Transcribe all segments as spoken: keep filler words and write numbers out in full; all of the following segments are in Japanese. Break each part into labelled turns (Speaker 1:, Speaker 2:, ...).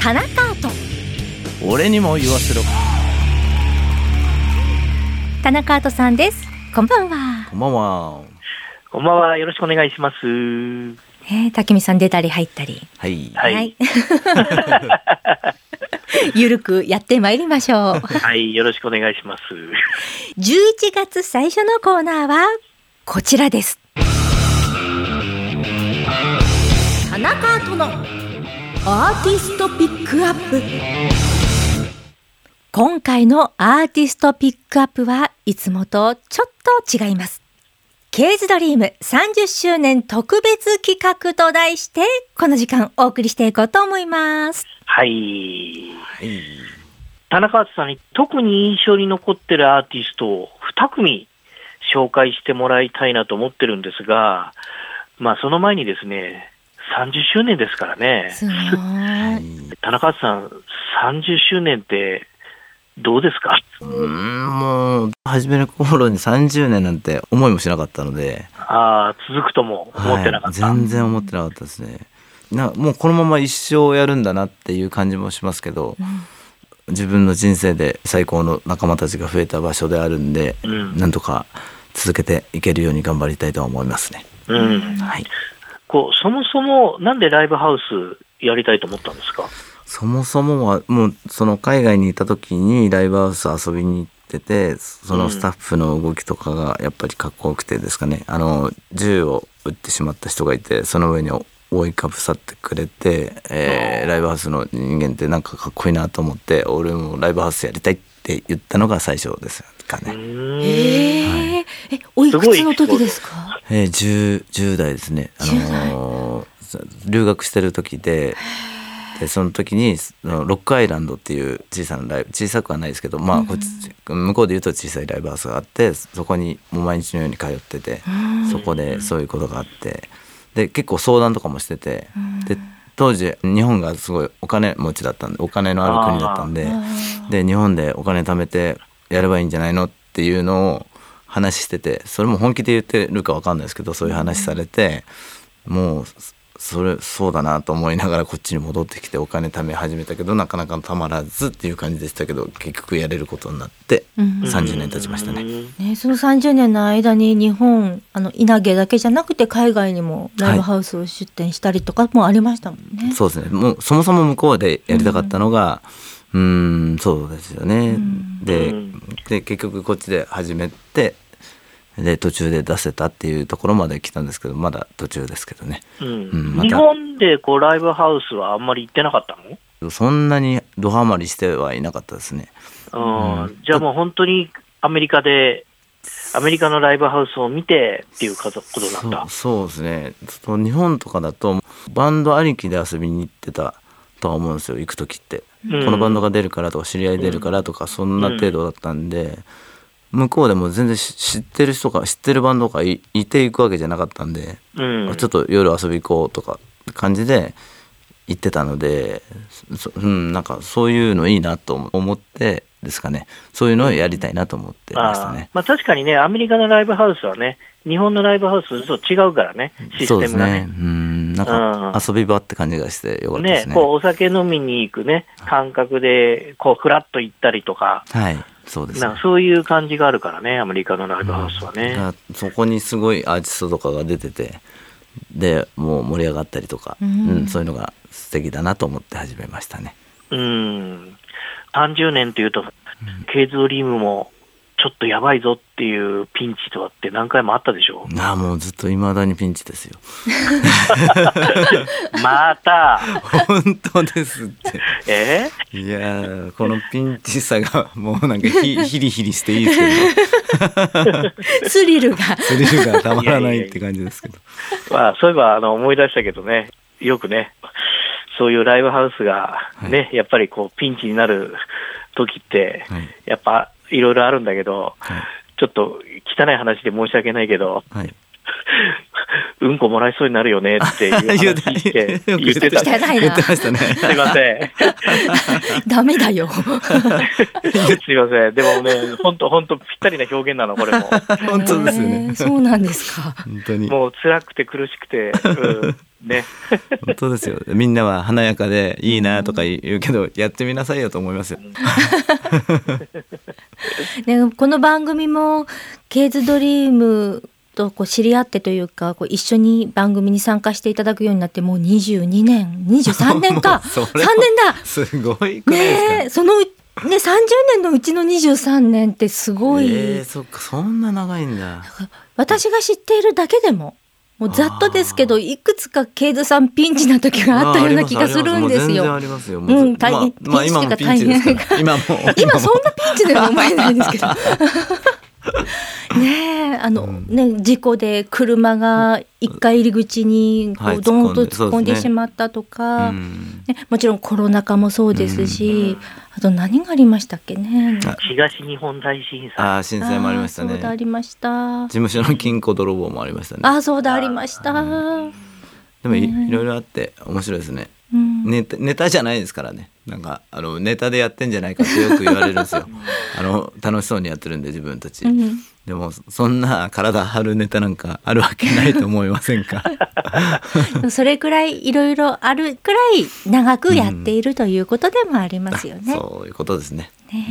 Speaker 1: 田中と
Speaker 2: 俺にも言わせろ。
Speaker 1: 田中とさんです。こんばんは。
Speaker 2: こんばんは。
Speaker 3: こんばんは。よろしくお願いします。
Speaker 1: えー、竹見さん出たり入ったり。
Speaker 2: はい。
Speaker 3: はい。はい、
Speaker 1: ゆるくやってまいりましょう。
Speaker 3: はい。よろしくお願いします。
Speaker 1: じゅういちがつ最初のコーナーはこちらです。田中とのアーティストピックアップ。今回のアーティストピックアップはいつもとちょっと違います。ケーズドリームさんじゅっしゅうねん特別企画と題してこの時間お送りしていこうと思います。
Speaker 3: はい。はい、田中さんに特に印象に残ってるアーティストをに組紹介してもらいたいなと思ってるんですが、まあその前にですね、さんじゅっしゅうねんですからね。
Speaker 1: すごい。
Speaker 3: 田中さん、さんじゅっしゅうねんってどうですか？
Speaker 2: うーん、もう始める頃にさんじゅうねんなんて思いもしなかったので。
Speaker 3: ああ、続くとも思ってなかった。
Speaker 2: はい、全然思ってなかったですね。なもうこのまま一生やるんだなっていう感じもしますけど、うん、自分の人生で最高の仲間たちが増えた場所であるんで、うん、なんとか続けていけるように頑張りたいとは思いますね。
Speaker 3: うん、はい。こうそもそもなんでライブハウスやりたいと思ったんですか？
Speaker 2: そもそもはもうその海外にいた時にライブハウス遊びに行ってて、そのスタッフの動きとかがやっぱりかっこよくてですかね、あの銃を撃ってしまった人がいて、その上に覆いかぶさってくれて、えー、ライブハウスの人間ってなんかかっこいいなと思って、俺もライブハウスやりたいって言ったのが最初ですかね。
Speaker 1: えーはい、えおいくつの時ですか？
Speaker 2: えー、10, 10代ですね。あのー、留学してる時で、でその時にロックアイランドっていう小さなライブ、小さくはないですけど、まあ、こっち向こうで言うと小さいライブハウスがあって、そこにもう毎日のように通ってて、そこでそういうことがあって、で結構相談とかもしてて、で当時日本がすごいお金持ちだったんで、お金のある国だったんで、で日本でお金貯めてやればいいんじゃないのっていうのを話してて、それも本気で言ってるか分かんないですけど、そういう話されて、もうそれそうだなと思いながらこっちに戻ってきてお金貯め始めたけど、なかなかたまらずっていう感じでしたけど、結局やれることになってさんじゅうねん経ちましたね。
Speaker 1: ね、そのさんじゅうねんの間に日本、あの稲毛だけじゃなくて海外にもライブハウスを出店したりとかもありましたもんね。
Speaker 2: はい、そうですね。もうそもそも向こうでやりたかったのが、うん、うーんそうですよね。うん、で, で結局こっちで始めて、で途中で出せたっていうところまで来たんですけど、まだ途中ですけどね。
Speaker 3: うんうん、ま、日本でこうライブハウスはあんまり行ってなかったの？
Speaker 2: そんなにドハマりしてはいなかったですね。
Speaker 3: うんうん、じゃあもう本当にアメリカでアメリカのライブハウスを見てっていうことなんだ。
Speaker 2: そう、そうですね。日本とかだとバンドありきで遊びに行ってたとは思うんですよ、行く時って、うん、このバンドが出るからとか知り合い出るからとか、そんな程度だったんで、うん、向こうでも全然知ってる人か知ってるバンドが い, いていくわけじゃなかったんで、うん、ちょっと夜遊び行こうとか感じで行ってたので、うん、なんかそういうのいいなと思ってですかね、そういうのをやりたいなと思ってましたね。
Speaker 3: あ、まあ、確かにね、アメリカのライブハウスはね、日本のライブハウスと違うからね、システムがね。
Speaker 2: そうですね。うん、なんか遊び場って感じがしてよかったですね。
Speaker 3: ね、こうお酒飲みに行くね感覚でこうフラッと行ったりとか、
Speaker 2: はい、そうですね。
Speaker 3: なんかそういう感じがあるからね、アメリカのライブハウスはね。
Speaker 2: うん、そこにすごいアーティストとかが出てて、でもう盛り上がったりとか、うんうん、そういうのが素敵だなと思って始めましたね。
Speaker 3: うん、さんじゅうねんというと、うん、ケーズドリームもちょっとやばいぞっていうピンチとかって何回もあったでしょ？
Speaker 2: ああ、もうずっと未だにピンチですよ。
Speaker 3: また
Speaker 2: 本当ですって。
Speaker 3: え
Speaker 2: ー、いやこのピンチさがもうなんか ヒ, ヒリヒリしていいですけど
Speaker 1: スリルが
Speaker 2: スリルがたまらないって感じですけど。
Speaker 3: いやいやいや、まあ、そういえばあの思い出したけどね、よくねそういうライブハウスがね、はい、やっぱりこうピンチになる時って、はい、やっぱいろいろあるんだけど、はい、ちょっと汚い話で申し訳ないけど、はい、 うんこもらいそうになるよねっていう話して言ってた。
Speaker 1: 汚いな。
Speaker 2: 言ってましたね。
Speaker 3: すいません。
Speaker 1: ダメだよ。
Speaker 3: すいません。でもね、本当本当ぴったりな表現なのこれも。
Speaker 2: 本当ですよね。
Speaker 1: そうなんですか。
Speaker 2: 本当に。
Speaker 3: もう辛くて苦しくて、うん、ね。
Speaker 2: 本当ですよ。みんなは華やかでいいなとか言うけど、やってみなさいよと思いますよ。
Speaker 1: ね、この番組もケイズドリームとこう知り合ってというか、こう一緒に番組に参加していただくようになってもうにじゅうにねん、にじゅうさんねんか。さんねんだ。
Speaker 2: すごいくらいですか。
Speaker 1: ね、そのね、さんじゅうねんのうちのにじゅうさんねんってすごい。
Speaker 2: えー、そっか、そんな長いんだ。
Speaker 1: 私が知っているだけでも。もうざっとですけど、いくつかケイズさんピンチな時があったような気がするんですよ。
Speaker 2: 全然ありますよ。
Speaker 1: うん、大変。
Speaker 2: まあ、まあ、今もピンチですから。今も。
Speaker 1: 今そんなピンチでは思えないんですけど。ねえ、あの、うん、ね、事故で車が一階入り口にこうドーンと突っ込んでしまったとか、ねね、もちろんコロナ禍もそうですし、あと何がありましたっけね。
Speaker 3: 東日本大震災。
Speaker 2: ああ、震災もありましたね。
Speaker 1: そうだ、ありました。
Speaker 2: 事務所の金庫泥棒もありましたね。
Speaker 1: ああ、そうだ、ありました。
Speaker 2: でも い,、ね、いろいろあって面白いですね。うん、ネタ、ネタじゃないですからね。なんかあのネタでやってんじゃないかってよく言われるんですよ。あの楽しそうにやってるんで自分たち、うん、でもそんな体張るネタなんかあるわけないと思いませんか。
Speaker 1: それくらいいろいろあるくらい長くやっているということでもありますよね。
Speaker 2: うん、そういうことですね。
Speaker 1: ね、うん、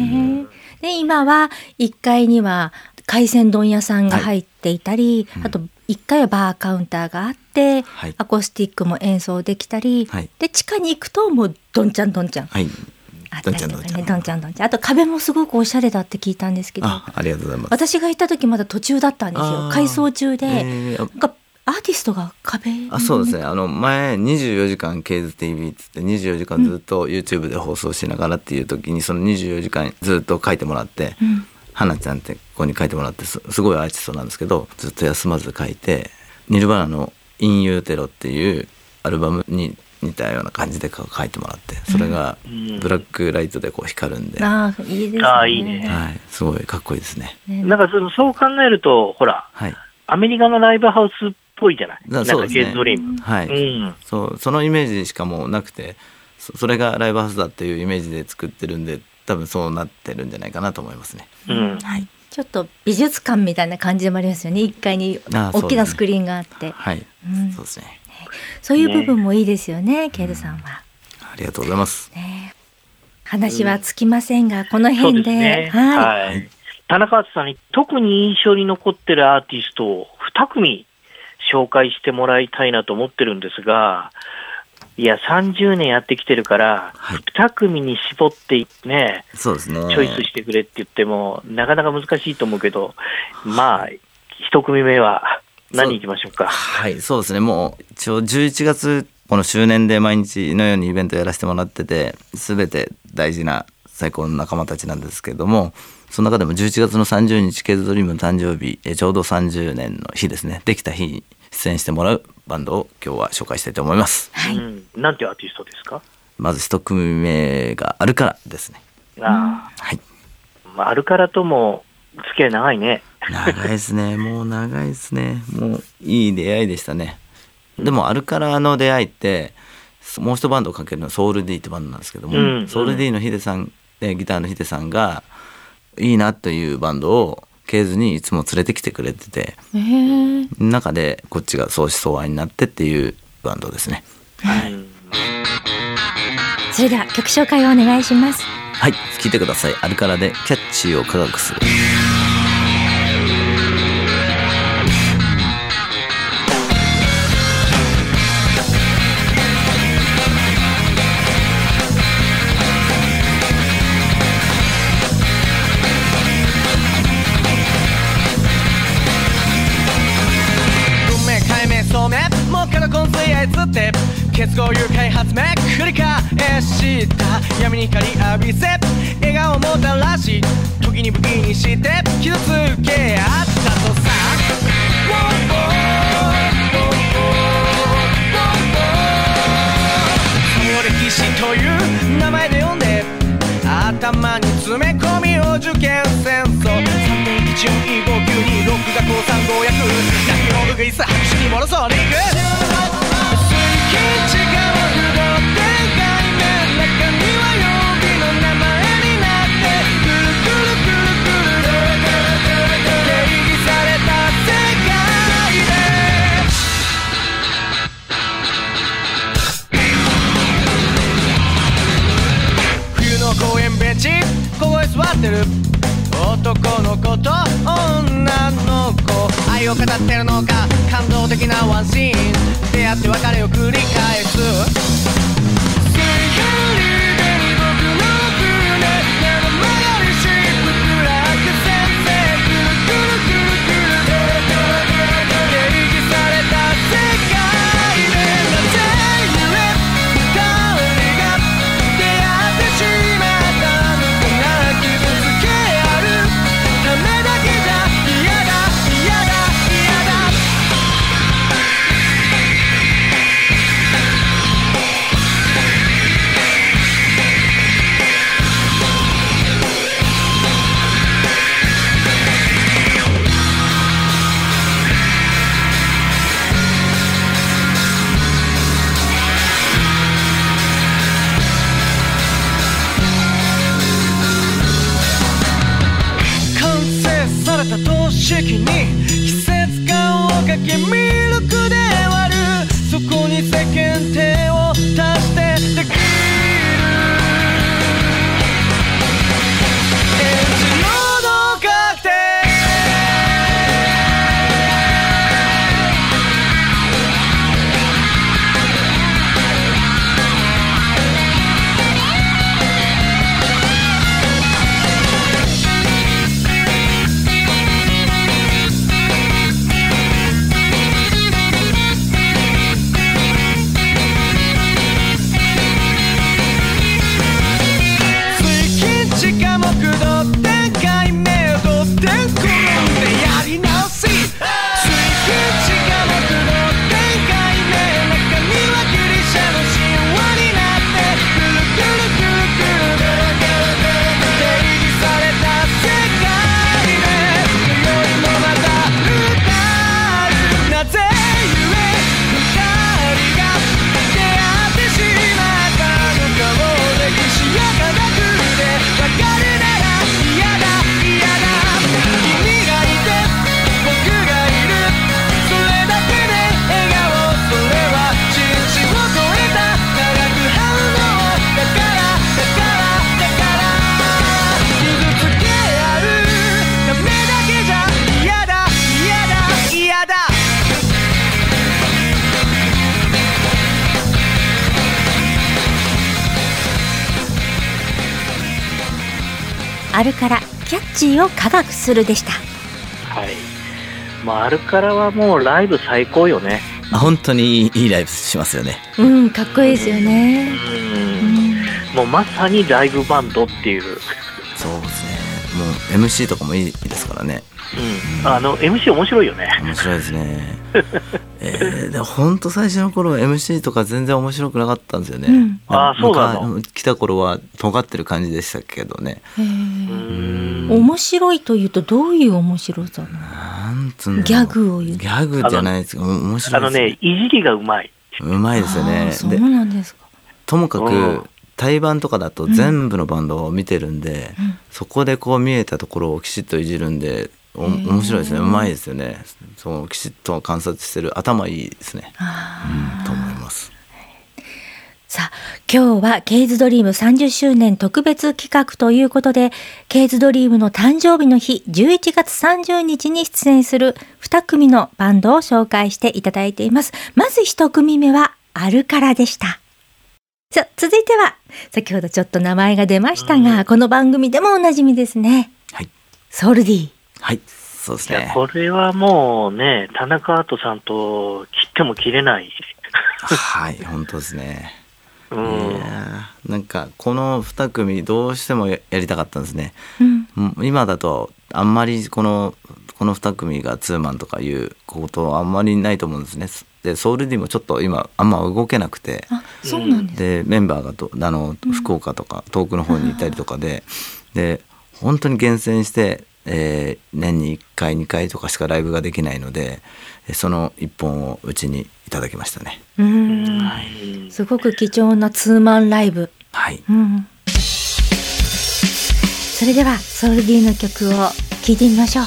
Speaker 1: で今はいっかいには海鮮丼屋さんが入っていたり、はい、あといっかいはバーカウンターがあって、はい、アコースティックも演奏できたり、はい、で地下に行くともうどんちゃんどんちゃん、はい、あったりとかね、どんちゃんどんちゃん。あと壁もすごくおしゃれだって聞いたんですけど、
Speaker 2: あ, ありがとうございます。
Speaker 1: 私が行った時まだ途中だったんですよ。改装中で、えー、なんかアーティストが壁に、
Speaker 2: あ、そうですね。あの前にじゅうよじかんケイズ ティーブイ っつってにじゅうよじかんずっと YouTube で放送しながらっていう時に、うん、そのにじゅうよじかんずっと書いてもらって、うん、花ちゃんってここに書いてもらって す, すごいアーティストなんですけど、ずっと休まず書いて、ニルバーナのインユーテロっていうアルバムに似たような感じで書いてもらって、それがブラックライトでこう光るんで、うん、
Speaker 1: あいいですね。
Speaker 3: あいいね、
Speaker 2: はい、すごいかっこいいですね。
Speaker 3: なんかそのそう考えるとほら、はい、アメリカのライブハウスっぽいじゃない。なんかケイズドリーム、
Speaker 2: はい、うん、そうそのイメージしかもうなくて、 そ, それがライブハウスだっていうイメージで作ってるんで、多分そうなってるんじゃないかなと思いますね。
Speaker 1: うん、はい、ちょっと美術館みたいな感じでもありますよね。いっかいに大きなスクリーンがあって、
Speaker 2: はい、うん、そうですね。
Speaker 1: そういう部分もいいですよね、ケイズさんは、うん。
Speaker 2: ありがとうございます。
Speaker 1: ね、話はつきませんが、うん、この辺で、
Speaker 3: そうですね、はいはい、田中敦さんに特に印象に残ってるアーティストをに組紹介してもらいたいなと思ってるんですが、いやさんじゅうねんやってきてるから、はい、に組に絞ってね、
Speaker 2: そうですね、
Speaker 3: チョイスしてくれって言ってもなかなか難しいと思うけど、まあいち組目は何いきましょうか。
Speaker 2: はい、そうですね。もう一応じゅういちがつこの周年で毎日のようにイベントやらせてもらってて、全て大事な最高の仲間たちなんですけども、その中でもじゅういちがつのさんじゅうにちケイズドリームの誕生日、ちょうどさんじゅうねんの日ですね、できた日に出演してもらうバンドを今日は紹介したいと思います。
Speaker 3: はい、うん、なんていうアーティストですか。
Speaker 2: まず一組目がアルカラですね。
Speaker 3: あ、
Speaker 2: はい、
Speaker 3: まあ、アルカラとも付き合い長いね。
Speaker 2: 長いですね。もう長いですね。もういい出会いでしたね。でもアルカラの出会いってもう一バンドをかけるのはソウル D ってバンドなんですけども、うんうん、ソウル D のヒデさん、ギターのヒデさんがいいなというバンドをケイズにいつも連れてきてくれてて、中でこっちが相思相愛になってっていうバンドですね。はい、
Speaker 1: それでは曲紹介をお願いします。
Speaker 2: はい、聴いてください。アルカラでキャッチーを科学する。
Speaker 4: 結合誘拐発明繰り返した闇に光浴びせ笑顔もたらし時に不気にして傷つけ合ったとさ。その歴史という名前で呼んで頭に詰め込みを受験戦争さんねんいちじゅうにごきゅうにろくがこうさんご約何をうぐいす拍手に戻そうに行く水金地下を不動で概念中には曜日の名前になってくるくるくるくる定義された世界で冬の公園ベンチここへ座ってる男の子と女の子愛を語ってるのか感動的なワンシーン出会って別れを繰り返す水平に僕の船目の曲がりしブラック先生くるくるくるくる定義された世界でなぜゆえ二人が出会ってしまったのかな傷つけ合うためだけじゃ嫌だ嫌だ嫌だ完成された陶式に季節感をかけミルクで割るそこに世間体を足してできるエンジロード確定水金地下木土天海明土天転んでやり直し水金地下木土天海明中にはギリシャの神話になってくるくるくるくる定義された世界で今宵もまた歌うなぜゆえ二人が出会ってしまったのかを歴史や科学でわかるなら嫌だ嫌だ君がいて僕がいるそれだけで笑顔それは人種を超えた化学反応だからだからだから傷つけ合うためだけじゃ嫌だ嫌だ嫌だ
Speaker 1: アルカラキャッチーを科学するでした。
Speaker 3: はい。まあ、アルカラはもうライブ最高よね。
Speaker 2: あ本当にいい、いいライブしますよね。
Speaker 1: うんかっこいいですよね。
Speaker 3: うん。もうまさにライブバンドっていう。
Speaker 2: そうですね。もう エムシー とかもいいですからね。
Speaker 3: うん。あの エムシー 面白いよね。
Speaker 2: 面白いですね。えー、で本当最初の頃 エムシー とか全然面白くなかったんですよね。
Speaker 1: うん
Speaker 3: あそうなの。
Speaker 2: 来た頃は尖ってる感じでしたけどね。
Speaker 1: へ
Speaker 3: う
Speaker 1: ー
Speaker 3: ん。
Speaker 1: 面白いというとどういう面白さなの？
Speaker 2: なんつうんだろう
Speaker 1: ギャグを言う。
Speaker 2: ギャグじゃないですけど面白
Speaker 3: あの
Speaker 2: いですね。
Speaker 3: ね、いじりがうまい。
Speaker 2: うまいですよ
Speaker 1: あー
Speaker 2: ね。
Speaker 1: そう
Speaker 2: で
Speaker 1: なんですか。
Speaker 2: ともか
Speaker 3: うん
Speaker 2: く対バンとかだと全部のバンドを見てるんで、
Speaker 1: うん
Speaker 2: そこでこう見えたところをきちっといじるんでお面白いですね。うまいですよね。そうきちっと観察してる頭いいですね。
Speaker 1: あー
Speaker 2: うんと思います。
Speaker 1: さあ今日はケイズドリームさんじゅっしゅうねん特別企画ということで、ケイズドリームの誕生日の日じゅういちがつさんじゅうにちに出演するに組のバンドを紹介していただいています。まずいち組目はアルカラでした。さあ続いては先ほどちょっと名前が出ましたが、うん、この番組でもおなじみですね。
Speaker 2: はい。
Speaker 1: ソウル D。
Speaker 2: はい。そうですね。
Speaker 3: いやこれはもうね、田中アートさんと切っても切れない。
Speaker 2: はい本当ですね。
Speaker 3: うん、
Speaker 2: いやなんかこのに組どうしてもやりたかったんですね。
Speaker 1: うん、
Speaker 2: 今だとあんまりこのこのに組がツーマンとかいうことはあんまりないと思うんですね。でソウル D もちょっと今あんま動けなくて、
Speaker 1: あそうなんです、
Speaker 2: でメンバーがとあの福岡とか遠くの方にいたりとかで、うん、で本当に厳選してえー年にいっかいにかいとかしかライブができないので、そのいっぽんをうちにいただきましたね。
Speaker 1: うーん、
Speaker 3: はい、
Speaker 1: すごく貴重なツーマンライブ。
Speaker 2: はい、
Speaker 1: うん、それではソウル D の曲を聴いてみましょう。
Speaker 2: はい、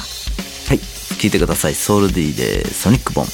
Speaker 2: 聴いてください。ソウル D でソニックボン。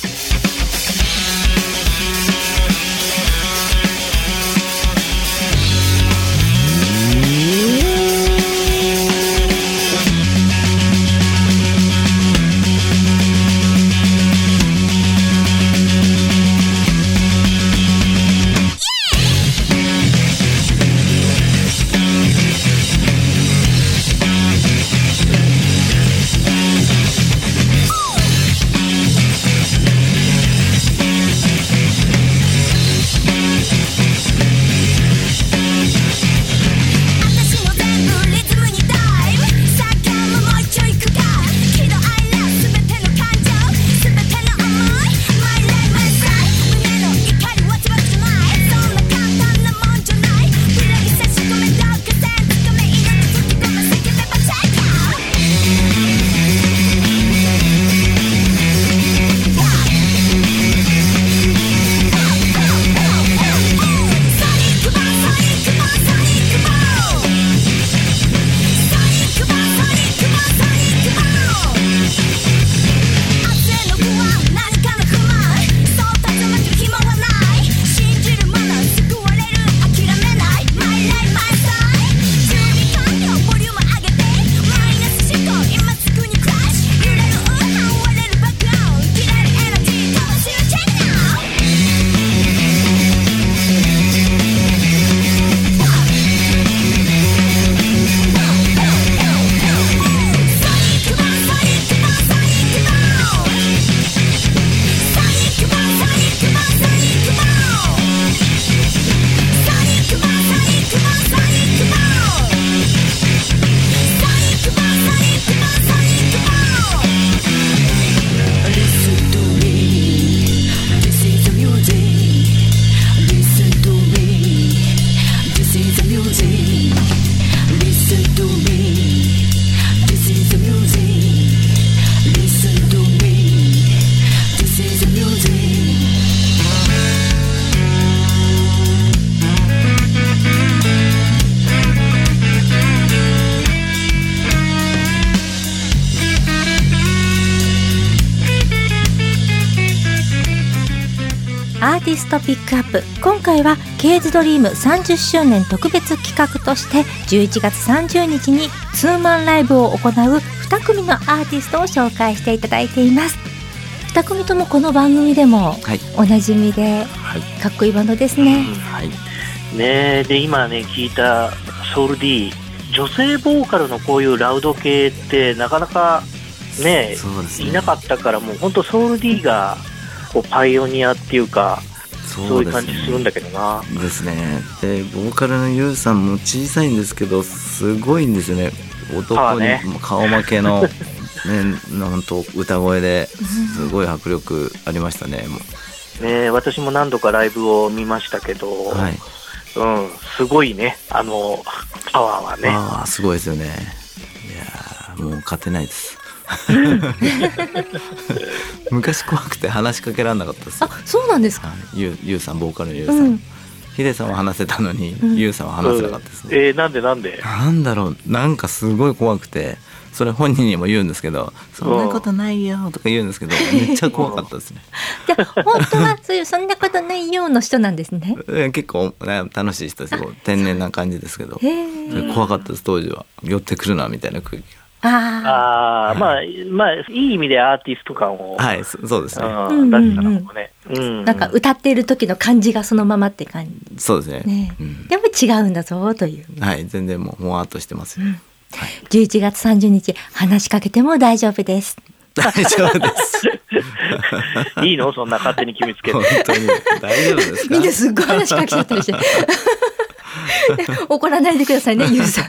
Speaker 1: アーティストピックアップ。今回はケーズドリームさんじゅっしゅうねん特別企画としてじゅういちがつさんじゅうにちにツーマンライブを行うに組のアーティストを紹介していただいています。に組ともこの番組でもおなじみで、はい、かっこいいバンドですね。
Speaker 2: はい、
Speaker 3: ねで今ね聞いたソウル D、 女性ボーカルのこういうラウド系ってなかなか ね,
Speaker 2: そうですね
Speaker 3: いなかったから、もう本当ソウル D がこうパイオニアっていうか、そういう感じするんだけどな。ですね。
Speaker 2: でボーカルのユウさんも小さいんですけどすごいんですよね。男に顔負けの、ね、本当歌声ですごい迫力ありましたね。もう
Speaker 3: ね、私も何度かライブを見ましたけど、はい、うん、すごいね、あのパワーはね。
Speaker 2: ああ、すごいですよね。いやもう勝てないです。昔怖くて話しかけられなかったです。
Speaker 1: あ、そうなんですか。
Speaker 2: ゆうさん、ボーカルのゆうさん、うん、ヒデさんは話せたのに、うん、ゆうさんは話せなかったですね。
Speaker 3: うん、えー、なんでなんで
Speaker 2: なんだろう、なんかすごい怖くて、それ本人にも言うんですけど、そんなことないよとか言うんですけど、めっちゃ怖かったですね。
Speaker 1: じゃあ本当はそういうそんなことないよの人なんですね。
Speaker 2: 結構、ね、楽しい人です。天然な感じですけど、それ怖かったです。当時は寄ってくるなみたいな空気が。
Speaker 3: ああ、まあ、まあ、いい意味でアーティスト感を、
Speaker 2: はい、そうですね。
Speaker 3: うん、出したのもね、うん、
Speaker 1: なんか歌っている時の感じがそのままって感じ。
Speaker 2: そうですね。
Speaker 1: ね、うん、でも違うんだぞという。
Speaker 2: はい、全然もうもわっとしてます、うん、はい。
Speaker 1: じゅういちがつさんじゅうにち話しかけても大丈夫です。
Speaker 2: 大丈夫です。
Speaker 3: いいの、そんな勝手に決めつけて。
Speaker 2: 本当に大丈夫ですか。
Speaker 1: みんなすっごい話しかけちゃったりして。怒らないでくださいね、ゆうさん。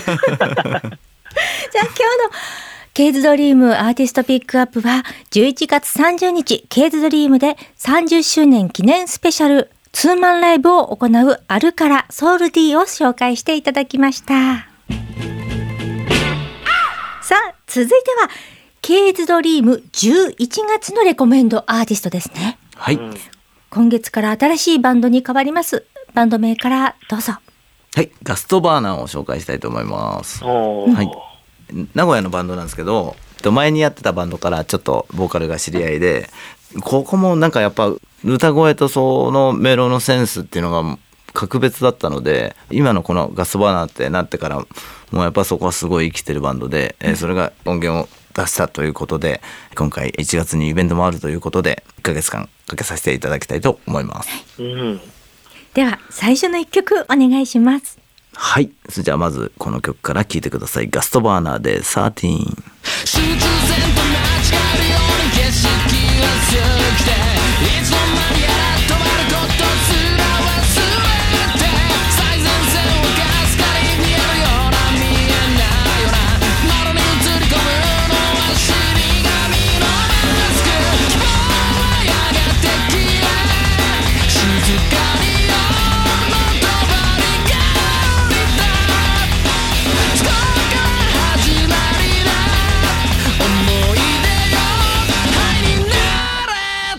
Speaker 1: じゃあ今日のケーズドリームアーティストピックアップはじゅういちがつさんじゅうにちケーズドリームでさんじゅっしゅうねん記念スペシャルツーマンライブを行うアルカラソウル D を紹介していただきました。さあ続いてはケイズドリームじゅういちがつのレコメンドアーティストですね。
Speaker 2: はい、
Speaker 3: うん
Speaker 1: 今月から新しいバンドに変わります。バンド名からどうぞ。
Speaker 2: はい、ガストバーナーを紹介したいと思います。
Speaker 3: おー
Speaker 2: はい、名古屋のバンドなんですけど、前にやってたバンドからちょっとボーカルが知り合いで、ここもなんかやっぱ歌声とそのメロのセンスっていうのが格別だったので、今のこのガストバーナーってなってからもうやっぱそこはすごい生きてるバンドで、えーそれが音源を出したということで、今回いちがつにイベントもあるということでいっかげつかんかけさせていただきたいと思います。
Speaker 3: うん
Speaker 1: では最初の一曲お願いします。
Speaker 2: はい、それじゃあまずこの曲から聴いてください。ガストバーナーでサーティーン。
Speaker 4: 集中線と間違えるように景色は過ぎて、いつの間にやら止まることすら忘れて、最前線をかすかに見えるような見えないような窓に映り込むのは死神のマスク。希望はやがて消え、静かに夜の帳が降りた。そこから始まりだ思い出よ灰になれ。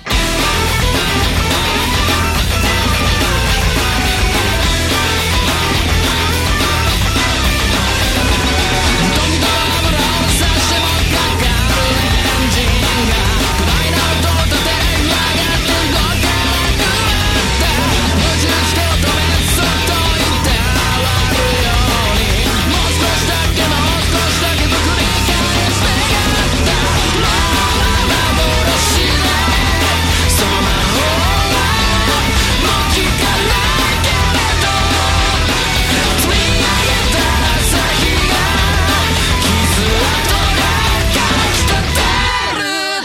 Speaker 4: どんどん油を差してもかかるエンジンが巨大な音を立てやがって動かなくなった。無印手を止めそっといたわるように、もう少しだけもう少しだけと繰り返してやった。まあ幻でその魔法はもう効かないけれど、積み上げた朝日が傷跡がかきたてる。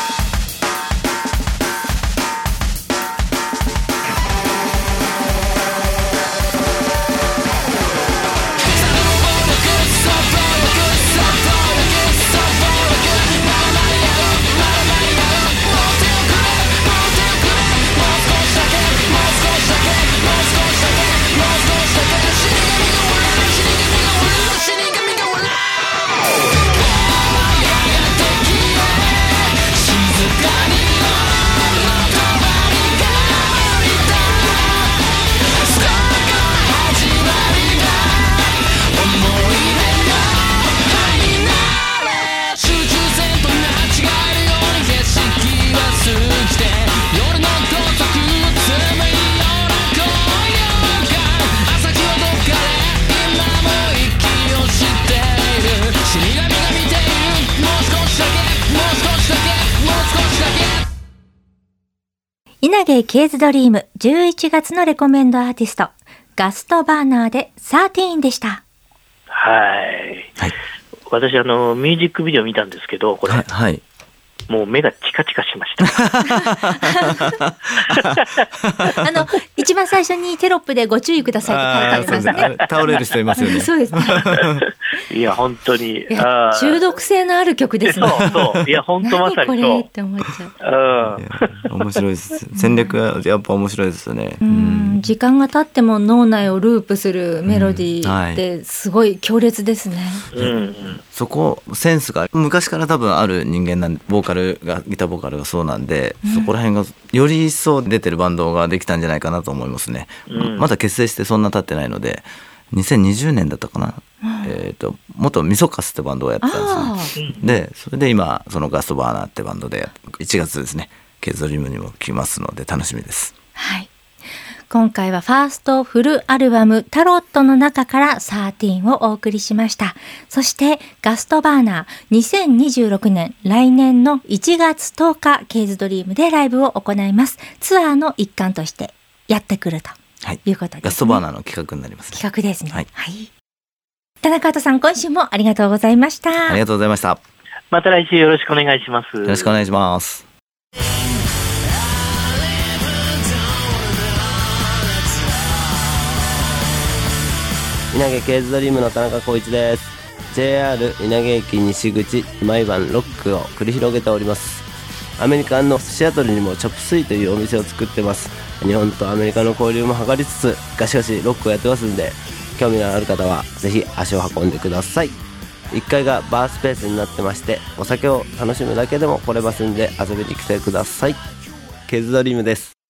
Speaker 4: 集中線と間違えるように景色は過ぎて、夜の高速寒いような紅葉が朝日はどっかで今も息をしている。死神が見ている。もう少しだけもう少しだけもう少しだけ。
Speaker 1: 稲毛ケイズドリームじゅういちがつのレコメンドアーティストガストバーナーでサーティーンでした。
Speaker 3: はい
Speaker 2: はい
Speaker 3: 私あのミュージックビデオ見たんですけど、これ、
Speaker 2: はい、はい
Speaker 3: もう目がチカチカしました
Speaker 1: あの一番最初にテロップでご注意くださいって書いてありますね。
Speaker 2: あー倒れる人いますよね。
Speaker 1: そうですね。
Speaker 3: いや本当に
Speaker 1: いや
Speaker 3: あー
Speaker 1: 中毒性のある曲ですね。
Speaker 3: そうそういや本当まさ
Speaker 1: 何こ
Speaker 3: にそう
Speaker 1: れって思っちゃう。
Speaker 3: うん
Speaker 2: いや面白いです。戦略がやっぱ面白いですよね。
Speaker 1: うん時間が経っても脳内をループするメロディー
Speaker 2: うんはい
Speaker 1: ってすごい強烈ですね。
Speaker 3: うんうん
Speaker 2: そこセンスが昔から多分ある人間なんで、ボーカルがギターボーカルがそうなんで、
Speaker 1: うん
Speaker 2: そこら辺がより一層出てるバンドができたんじゃないかなと思いますね。
Speaker 3: うん
Speaker 2: まだ結成してそんな経ってないので、にせんにじゅうねんだったかな。えっ、と元ミソカスってバンドをやってたんですよね。でそれで今そのガストバーナーってバンドでいちがつですね、ケイズドリームにも来ますので楽しみです。
Speaker 1: はい。今回はファーストフルアルバムタロットの中からサーティーンをお送りしました。そしてガストバーナーにせんにじゅうろくねん来年のいちがつとおかケイズドリームでライブを行います。ツアーの一環としてやってくると
Speaker 2: はい。
Speaker 1: いうことですね。
Speaker 2: ガストバーナーの企画になりますね。
Speaker 1: 企画ですね。
Speaker 2: はい
Speaker 1: はい。田中畑さん今週もありがとうございました。
Speaker 2: ありがとうございました。よ
Speaker 3: また来週よろしくお願いします。
Speaker 2: ろしくお願いします。
Speaker 5: 稲毛ケイズドリームの田中浩一です。 ジェイアール 稲毛駅西口毎晩ロックを繰り広げております。アメリカのシアトルにもチョップスイというお店を作ってます。日本とアメリカの交流も図りつつガシガシロックをやってますんで、興味のある方はぜひ足を運んでください。 いっかいがバースペースになってまして、お酒を楽しむだけでも来れますんで遊びに来てください。ケーズドリームです。